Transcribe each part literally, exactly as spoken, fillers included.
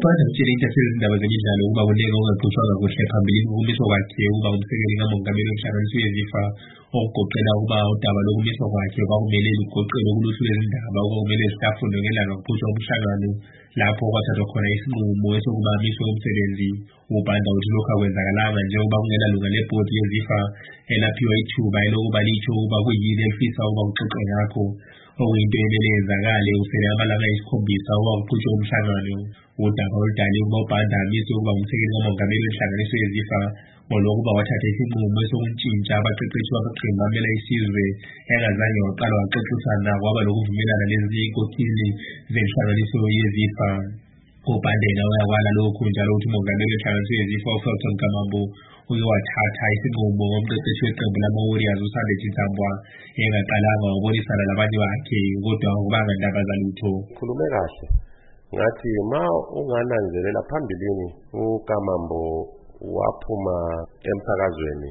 Upanda mchini intasiri ndaba zemidlalo ukuba kunika ungaxutshwanga kuhle phambili ukumiswa kwakhe ukuba umsekeli kamongameli womhlanganiso weZIFA okugoqela ukuba udaba lokumiswa kwakhe kwakumele lugoqelwe kuluhlu lwezindaba okwakumele zitafundwe ngelanga kuqhutshwa umhlangano lapho kwathathwa khona isinqumo esokuba amiswe umsebenzi. Upanda uthi lokhu akwenzakalanga njengoba kungelalunga lebhodi yeZIFA elaphiwa ithuba elokuba litsho ukuba kuyini elifisa ukuba kuxoxwe ngakho okuyinto emele yenzakale usele amalanga ayisikhombisa ukuba kuqhutshwe umhlangano. Udaba oludale ukuba uPanda amiswe ukuba ngumsekeli kamongameli wenhlanganiso yeZIFA ngolokuba wathatha isinqumo esokuntshintsha abaqeqeshi bamaqembu amela isizwe engazange waqala waxoxisana kwaba lokuvumelana lezinye inkokheli zenhlanganiso yeZIFA. uPanda yena uyakwala lokhu njalo uthi umongameli wenhlanganiso yeZIFA uFelton Kamambo uye wathatha isinqumo ngomqeqeshi weqembu lama-Warriors uSandy Chitambwa engaqalanga wabonisana labanye bakhe kodwa akubanga ndaba zalutho. Khulume kahle ngathi ma ungananzelela phambilini uKamambo waphuma emsakazweni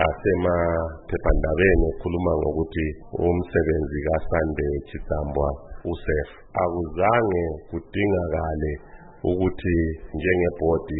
lasemaphephandabeni ekhuluma ngokuthi umsebenzi kaSandy Chitambwa uSef akuzange kudingakale ukuthi njengebhodi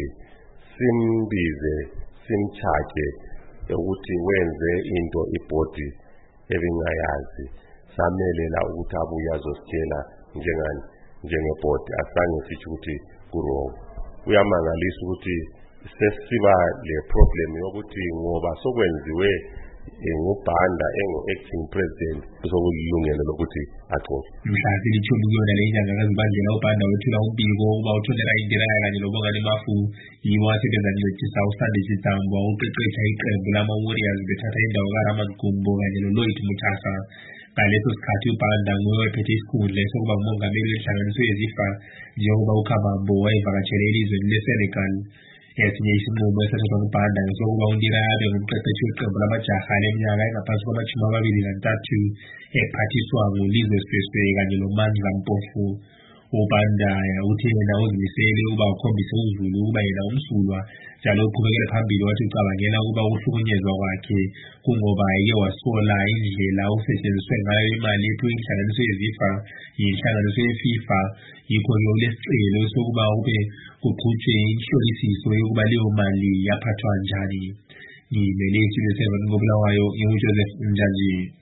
simbize simchaje ukuthi wenze into ibhodi ebingayazi samelela ukuthi abuye azositshela njengani njengebhodi asange sithi ukuthi kurong. Uyamangalisa ukuthi sesiba le problem yokuthi ngoba sokwenziwe ngubanda engu-acting president sokulungele lokuthi axoxe. Mhla zilithumi kuyona le nyanga kaZibandlela uPanda wethula umbiko ukuba utholela indiraya kanye noBongani Mafu yiwo asebenza ncedisa uSandy Chitambwa uqeqesha iqembu lama-Warriors bethatha indawo kaRaman Gumbo kanye noLloyd Muthasa. Ngaleso sikhathi uPanda nguye wayephethe isikhundla sokuba ngumongameli wenhlanganiso yeZIFA njengoba uKamambo wayevakatshele elizweni leSenegal. Esinye isinqumo esathathwa nguPanda sokuba uNdiraya abe ngumqeqeshi weqembu lamajaha leminyaka engaphansi kwamashumi amabili nantathu ephathiswa nguLizwe Siswe kanye noMandla Mpofu. uPanda uthi yena uzimisele ukuba ukhombise uzulu ukuba yena umsulwa njalo uqhubekele phambili wathi ucabangela ukuba ukuhlukunyezwa kwakhe kungoba eke wasola indlela usetshenziswe ngayo imali yethu inhlanganiso yeZIFA yinhlanganiso yeFIFA. Yikho-ke ulesicelo sokuba kube kuqhutshwe inhlolisiso yokuba leyo mali yaphathwa njani. Ngimele isizwe seven koBulawayo nginguJoseph Njanji.